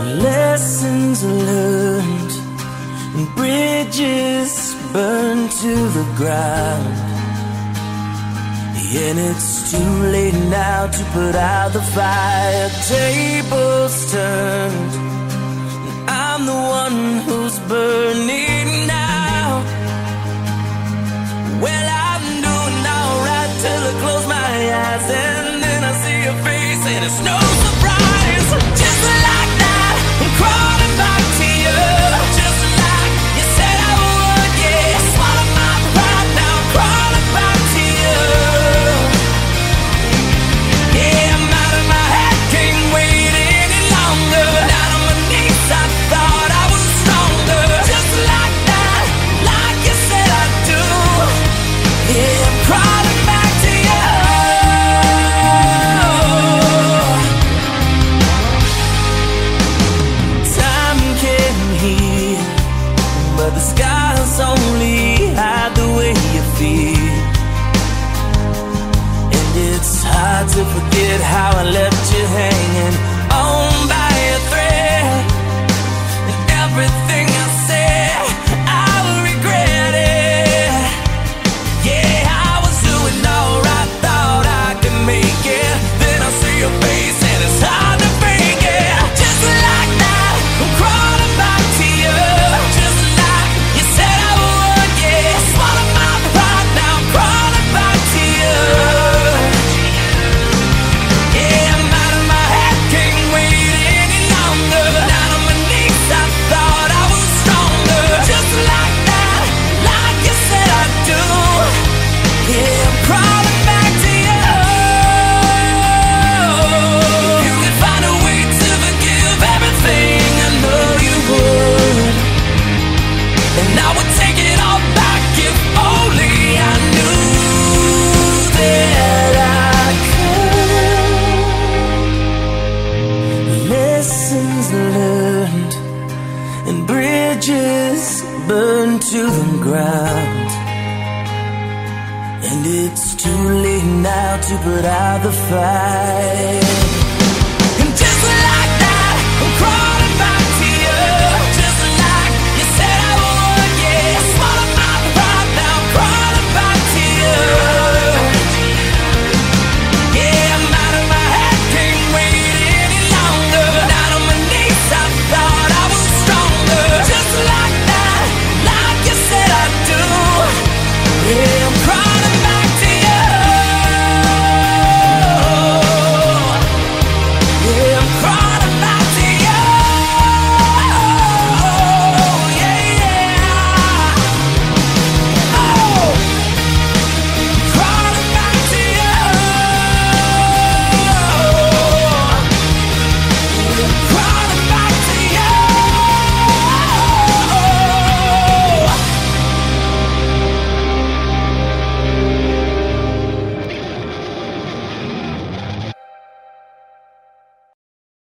Lessons learned and bridges burned to the ground. And it's too late now to put out the fire. Tables turned, and I'm the one who's burning now. Well, I'm doing alright till I close my eyes, and then I see your face, and it's no surprise. Just like that, I'm crawling back to you. Just like you said I would, yeah. Swallow my pride, now I'm crawling back to you. Yeah, I'm out of my head, can't wait any longer. Down on my knees, I thought I was stronger. Just like that, like you said I do. Yeah, I'm crawling back to you. Time can heal, but the scars only hide the way you feel. And it's hard to forget how I left you hanging on by a thread. And everything I said, I'll regret it. Yeah, I was doing alright, thought I could make it. Then I see your face and it's hard to fake it. Just like that, I'm crawling back to you. Just like you said I would, yeah. Swallow my pride, now I'm crawling back to you. Yeah, I'm out of my head, can't wait any longer. Down on my knees, I thought I was stronger. Just like that, like you said I do. Yeah, I'm crawling back to you. You could find a way to forgive everything, I know you would. And I would take it all back if only I knew that I could. Lessons learned and bridges burned to the ground. And it's too late now to put out the fire.